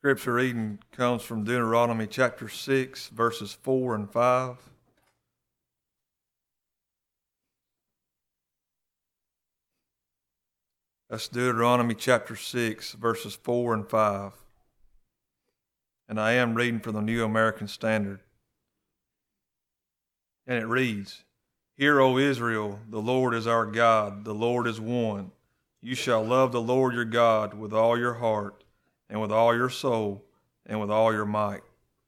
Scripture reading comes from Deuteronomy chapter 6, verses 4 and 5. That's Deuteronomy chapter 6, verses 4 and 5. And I am reading from the New American Standard. And it reads, "Hear, O Israel, the Lord is our God, the Lord is one. You shall love the Lord your God with all your heart, and with all your soul, and with all your might."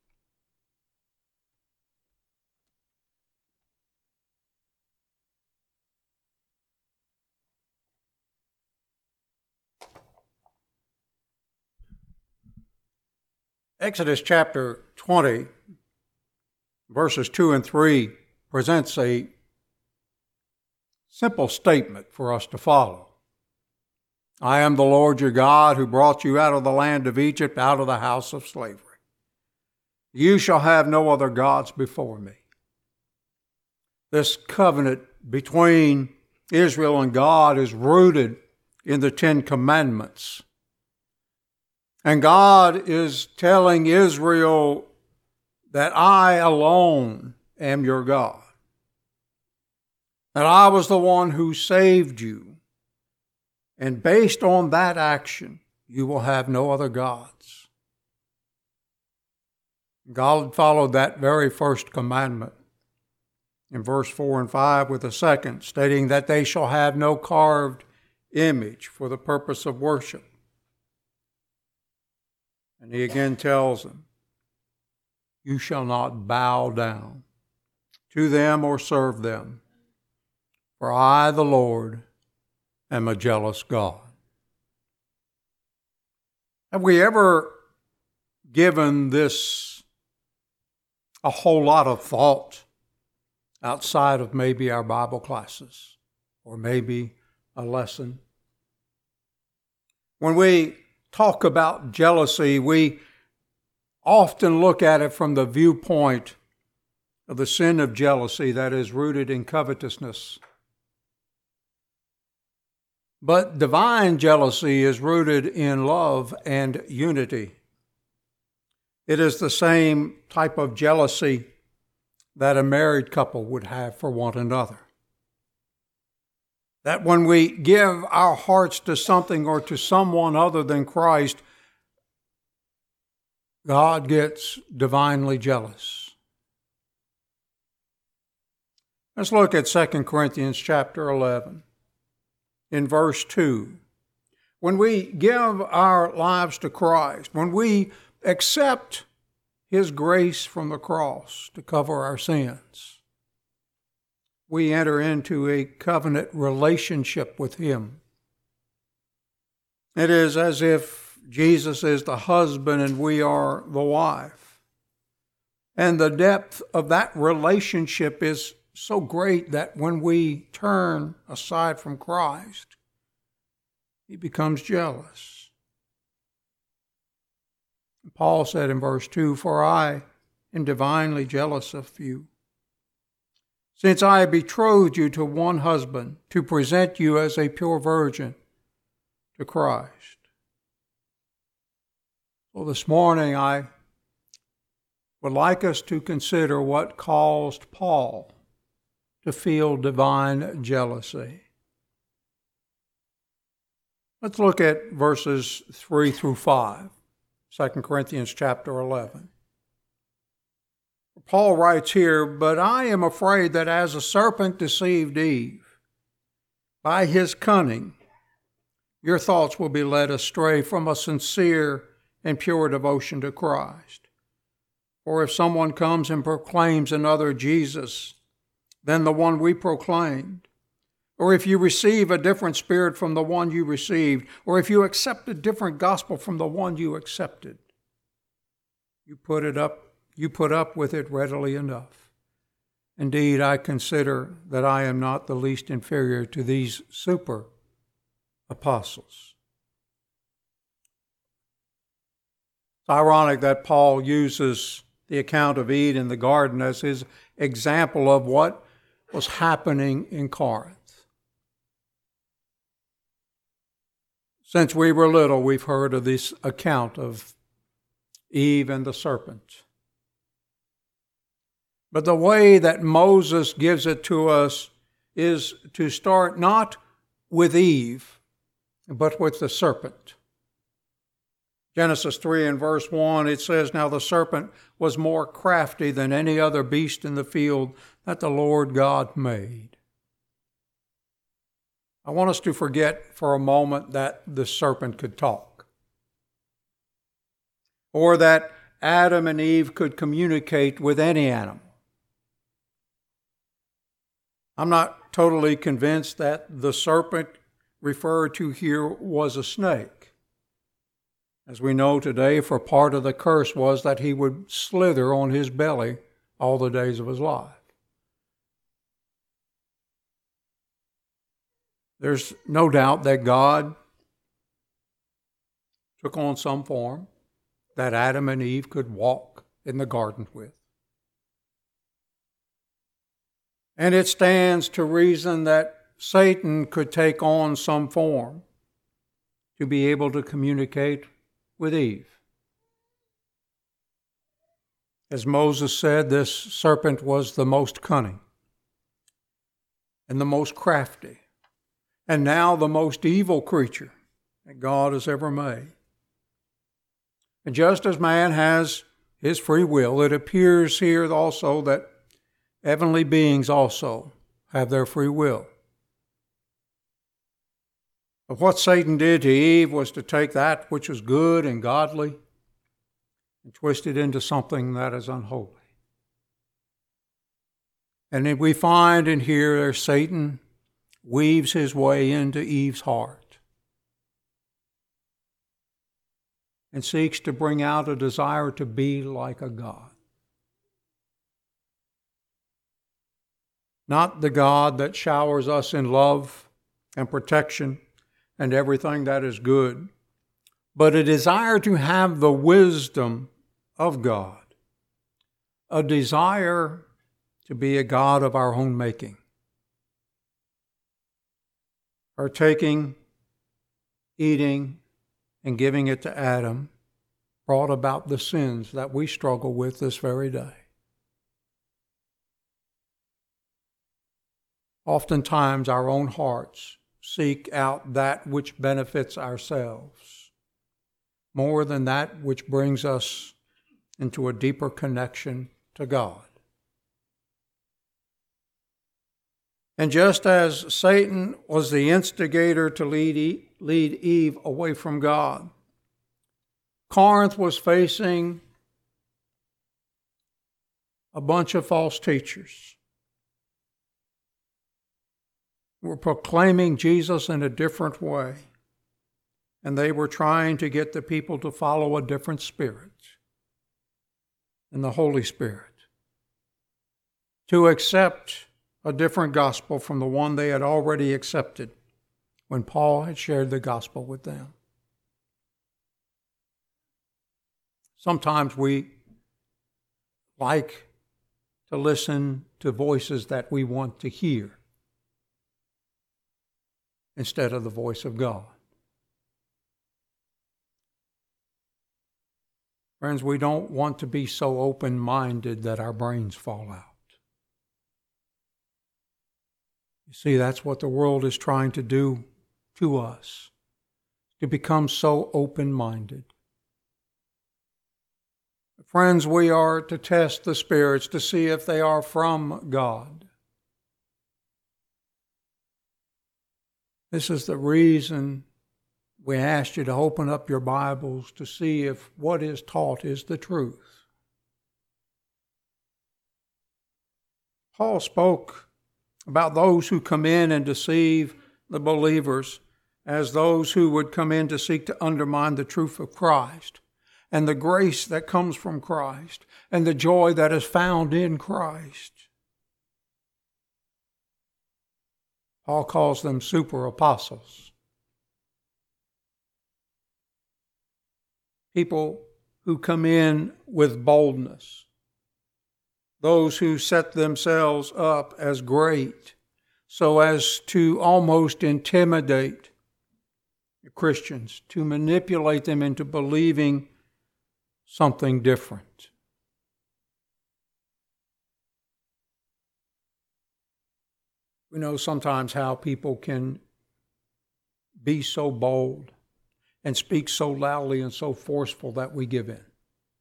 Exodus chapter 20, verses 2 and 3 presents a simple statement for us to follow. I am the Lord your God who brought you out of the land of Egypt, out of the house of slavery. You shall have no other gods before me. This covenant between Israel and God is rooted in the Ten Commandments. And God is telling Israel that I alone am your God. That I was the one who saved you. And based on that action, you will have no other gods. God followed that very first commandment in verse 4 and 5 with a second, stating that they shall have no carved image for the purpose of worship. And he again tells them, you shall not bow down to them or serve them, for I, the Lord, am a jealous God. Have we ever given this a whole lot of thought outside of maybe our Bible classes or maybe a lesson? When we talk about jealousy, we often look at it from the viewpoint of the sin of jealousy that is rooted in covetousness. But divine jealousy is rooted in love and unity. It is the same type of jealousy that a married couple would have for one another. That when we give our hearts to something or to someone other than Christ, God gets divinely jealous. Let's look at 2 Corinthians chapter 11. In verse 2, when we give our lives to Christ, when we accept His grace from the cross to cover our sins, we enter into a covenant relationship with Him. It is as if Jesus is the husband and we are the wife. And the depth of that relationship is so great that when we turn aside from Christ, He becomes jealous. Paul said in verse 2, "For I am divinely jealous of you, since I betrothed you to one husband to present you as a pure virgin to Christ." Well, this morning I would like us to consider what caused Paul to feel divine jealousy. Let's look at verses 3 through 5, 2 Corinthians chapter 11. Paul writes here, "But I am afraid that as a serpent deceived Eve by his cunning, your thoughts will be led astray from a sincere and pure devotion to Christ. For if someone comes and proclaims another Jesus than the one we proclaimed, or if you receive a different spirit from the one you received, or if you accept a different gospel from the one you accepted, you put up with it readily enough. Indeed, I consider that I am not the least inferior to these super apostles." It's ironic that Paul uses the account of Eve in the garden as his example of what was happening in Corinth. Since we were little, we've heard of this account of Eve and the serpent. But the way that Moses gives it to us is to start not with Eve, but with the serpent. Genesis 3 and verse 1, it says, "Now the serpent was more crafty than any other beast in the field that the Lord God made." I want us to forget for a moment that the serpent could talk, or that Adam and Eve could communicate with any animal. I'm not totally convinced that the serpent referred to here was a snake. As we know today, for part of the curse was that he would slither on his belly all the days of his life. There's no doubt that God took on some form that Adam and Eve could walk in the garden with. And it stands to reason that Satan could take on some form to be able to communicate with Eve. As Moses said, this serpent was the most cunning and the most crafty, and now the most evil creature that God has ever made. And just as man has his free will, it appears here also that heavenly beings also have their free will. But what Satan did to Eve was to take that which was good and godly and twist it into something that is unholy. And then we find in here Satan weaves his way into Eve's heart and seeks to bring out a desire to be like a God. Not the God that showers us in love and protection and everything that is good, but a desire to have the wisdom of God, a desire to be a God of our own making. Our taking, eating, and giving it to Adam brought about the sins that we struggle with this very day. Oftentimes, our own hearts seek out that which benefits ourselves more than that which brings us into a deeper connection to God. And just as Satan was the instigator to lead Eve away from God, Corinth was facing a bunch of false teachers were proclaiming Jesus in a different way, and they were trying to get the people to follow a different spirit, and the Holy Spirit, to accept a different gospel from the one they had already accepted when Paul had shared the gospel with them. Sometimes we like to listen to voices that we want to hear instead of the voice of God. Friends, we don't want to be so open-minded that our brains fall out. You see, that's what the world is trying to do to us, to become so open-minded. Friends, we are to test the spirits to see if they are from God. This is the reason we asked you to open up your Bibles to see if what is taught is the truth. Paul spoke about those who come in and deceive the believers as those who would come in to seek to undermine the truth of Christ and the grace that comes from Christ and the joy that is found in Christ. Paul calls them super apostles. People who come in with boldness. Those who set themselves up as great so as to almost intimidate the Christians, to manipulate them into believing something different. We know sometimes how people can be so bold and speak so loudly and so forceful that we give in.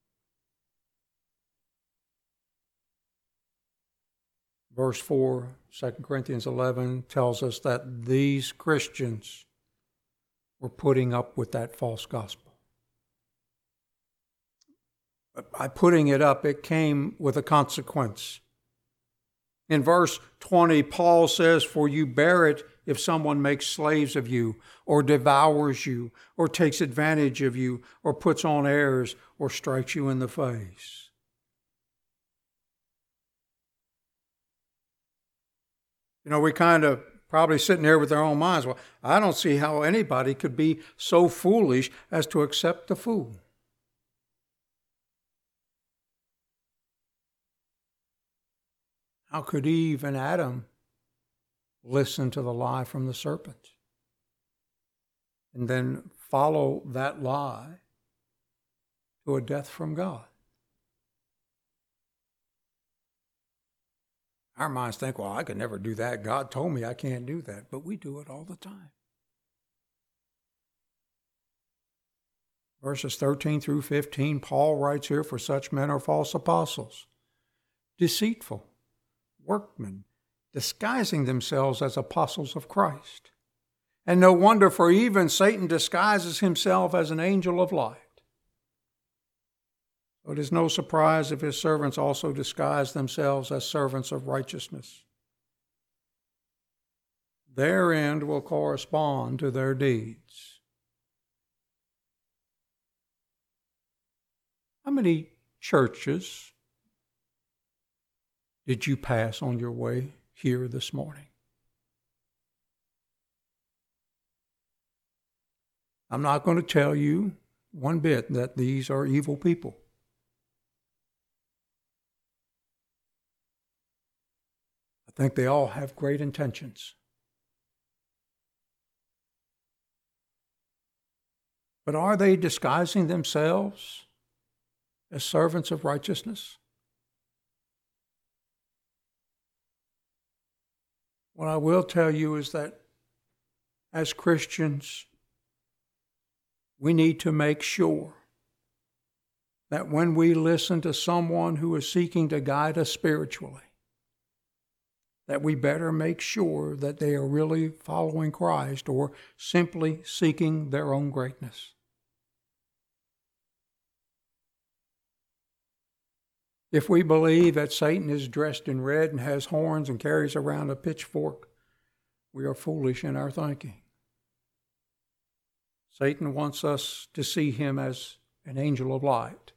Verse 4, 2 Corinthians 11 tells us that these Christians were putting up with that false gospel. But by putting it up, it came with a consequence. In verse 20, Paul says, "For you bear it if someone makes slaves of you, or devours you, or takes advantage of you, or puts on airs, or strikes you in the face." You know, we kind of probably sitting there with our own minds, well, I don't see how anybody could be so foolish as to accept the fool. How could Eve and Adam listen to the lie from the serpent and then follow that lie to a death from God? Our minds think, well, I could never do that. God told me I can't do that. But we do it all the time. Verses 13 through 15, Paul writes here, "For such men are false apostles, deceitful, workmen, disguising themselves as apostles of Christ. And no wonder, for even Satan disguises himself as an angel of light. So it is no surprise if his servants also disguise themselves as servants of righteousness. Their end will correspond to their deeds." How many churches did you pass on your way here this morning? I'm not going to tell you one bit that these are evil people. I think they all have great intentions. But are they disguising themselves as servants of righteousness? What I will tell you is that as Christians, we need to make sure that when we listen to someone who is seeking to guide us spiritually, that we better make sure that they are really following Christ or simply seeking their own greatness. If we believe that Satan is dressed in red and has horns and carries around a pitchfork, we are foolish in our thinking. Satan wants us to see him as an angel of light.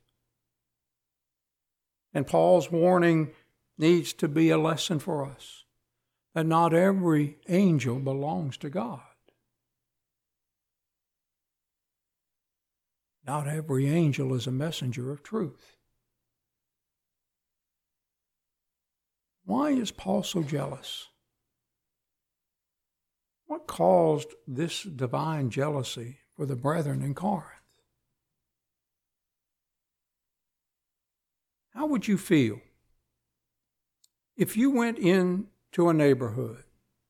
And Paul's warning needs to be a lesson for us, that not every angel belongs to God. Not every angel is a messenger of truth. Why is Paul so jealous? What caused this divine jealousy for the brethren in Corinth? How would you feel if you went into a neighborhood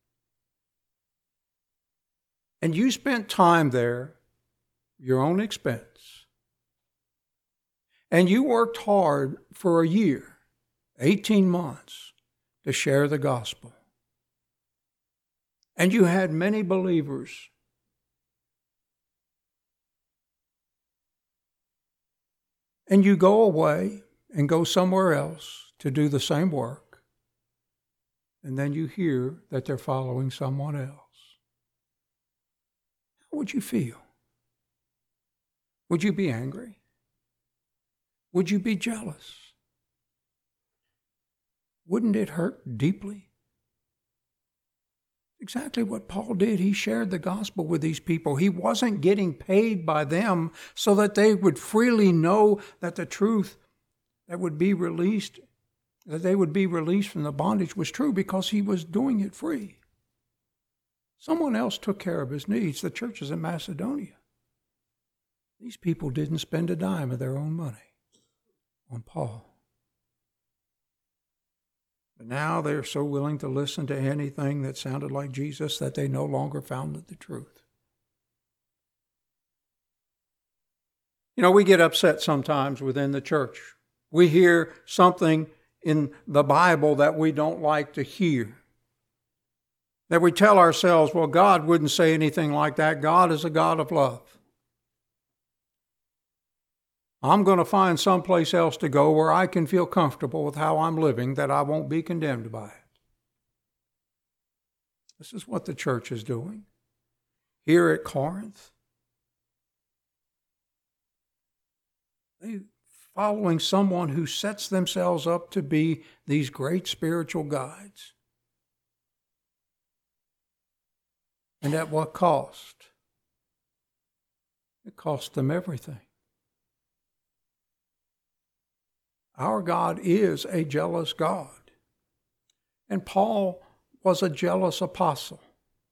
and you spent time there, your own expense, and you worked hard for a year, 18 months, to share the gospel, and you had many believers and you go away and go somewhere else to do the same work, and then you hear that they're following someone else? How would you feel? Would you be angry? Would you be jealous? Wouldn't it hurt deeply? Exactly what Paul did. He shared the gospel with these people. He wasn't getting paid by them so that they would freely know that the truth that would be released, that they would be released from the bondage was true, because he was doing it free. Someone else took care of his needs, the churches in Macedonia. These people didn't spend a dime of their own money. on Paul. But now they're so willing to listen to anything that sounded like Jesus that they no longer found the truth. You know, we get upset sometimes within the church. We hear something in the Bible that we don't like to hear. That we tell ourselves, well, God wouldn't say anything like that. God is a God of love. I'm going to find someplace else to go where I can feel comfortable with how I'm living, that I won't be condemned by it. This is what the church is doing here at Corinth. They're following someone who sets themselves up to be these great spiritual guides. And at what cost? It cost them everything. Our God is a jealous God. And Paul was a jealous apostle.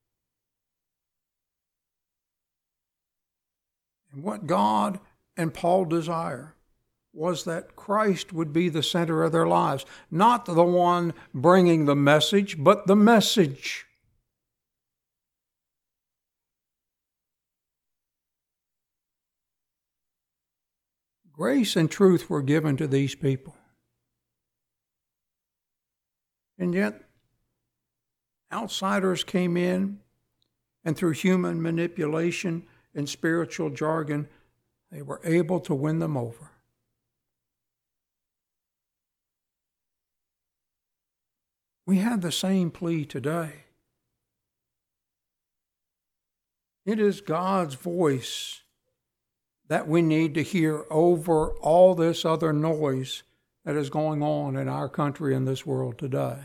And what God and Paul desire was that Christ would be the center of their lives. Not the one bringing the message, but the message. Grace and truth were given to these people. And yet, outsiders came in, and through human manipulation and spiritual jargon, they were able to win them over. We have the same plea today. It is God's voice that we need to hear over all this other noise that is going on in our country and this world today.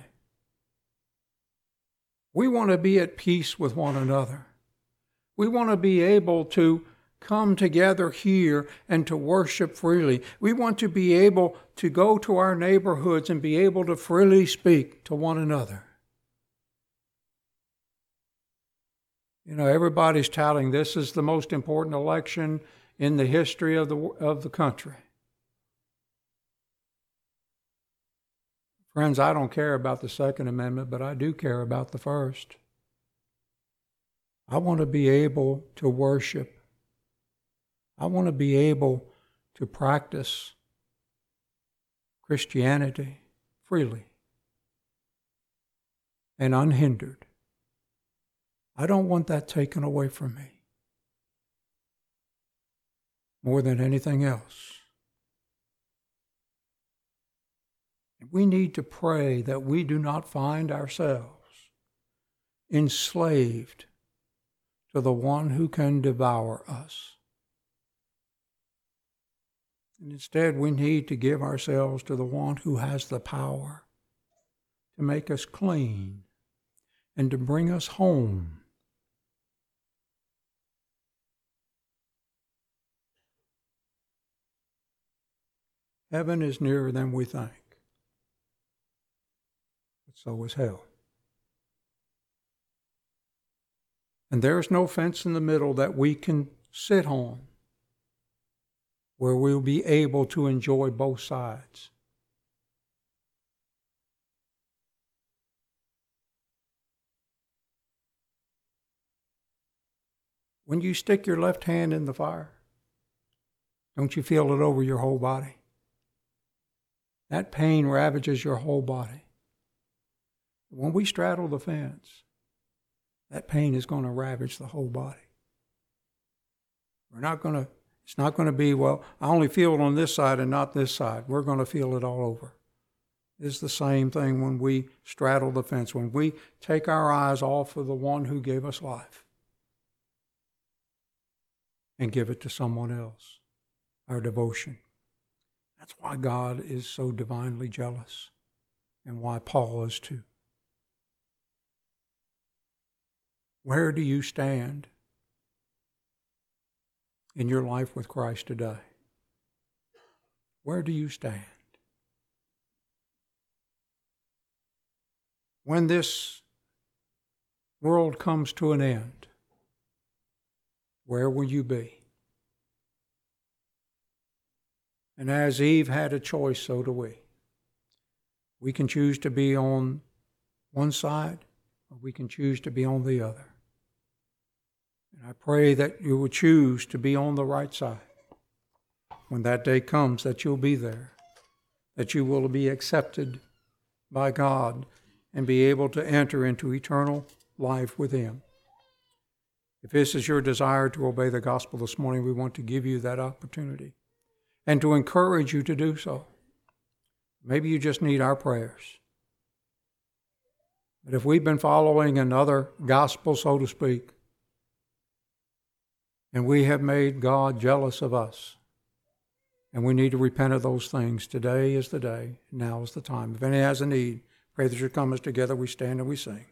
We want to be at peace with one another. We want to be able to come together here and to worship freely. We want to be able to go to our neighborhoods and be able to freely speak to one another. You know, everybody's touting this is the most important election in the history of the country. Friends, I don't care about the Second Amendment, but I do care about the First. I want to be able to worship. I want to be able to practice Christianity freely and unhindered. I don't want that taken away from me more than anything else. We need to pray that we do not find ourselves enslaved to the one who can devour us. And instead, we need to give ourselves to the one who has the power to make us clean and to bring us home. Heaven is nearer than we think. But so is hell. And there's no fence in the middle that we can sit on where we'll be able to enjoy both sides. When you stick your left hand in the fire, don't you feel it over your whole body? That pain ravages your whole body. When we straddle the fence, that pain is going to ravage the whole body. It's not going to be, well, I only feel it on this side and not this side. We're going to feel it all over. It's the same thing when we straddle the fence, when we take our eyes off of the one who gave us life and give it to someone else, our devotion. That's why God is so divinely jealous and why Paul is too. Where do you stand in your life with Christ today? Where do you stand? When this world comes to an end, where will you be? And as Eve had a choice, so do we. We can choose to be on one side, or we can choose to be on the other. And I pray that you will choose to be on the right side. When that day comes, that you'll be there, that you will be accepted by God and be able to enter into eternal life with Him. If this is your desire to obey the gospel this morning, we want to give you that opportunity and to encourage you to do so. Maybe you just need our prayers. But if we've been following another gospel, so to speak, and we have made God jealous of us, and we need to repent of those things, today is the day, now is the time. If any has a need, pray that you come as together we stand and we sing.